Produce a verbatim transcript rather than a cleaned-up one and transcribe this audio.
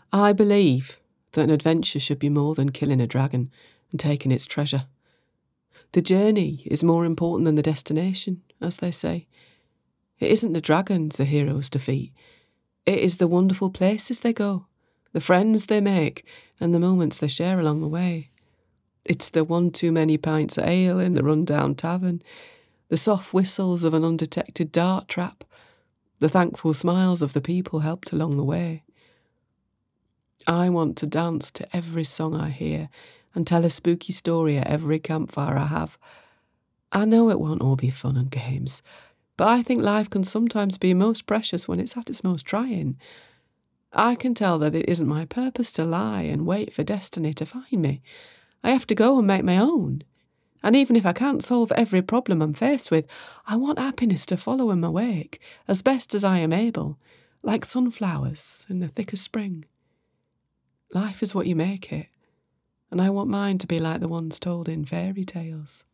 I believe that an adventure should be more than killing a dragon and taking its treasure. The journey is more important than the destination, as they say. It isn't the dragons the heroes defeat. It is the wonderful places they go, the friends they make, and the moments they share along the way. It's the one too many pints of ale in the run-down tavern, the soft whistles of an undetected dart trap, the thankful smiles of the people helped along the way. I want to dance to every song I hear and tell a spooky story at every campfire I have. I know it won't all be fun and games, but I think life can sometimes be most precious when it's at its most trying. I can tell that it isn't my purpose to lie and wait for destiny to find me. I have to go and make my own. And even if I can't solve every problem I'm faced with, I want happiness to follow in my wake, as best as I am able, like sunflowers in the thick of spring. Life is what you make it, and I want mine to be like the ones told in fairy tales.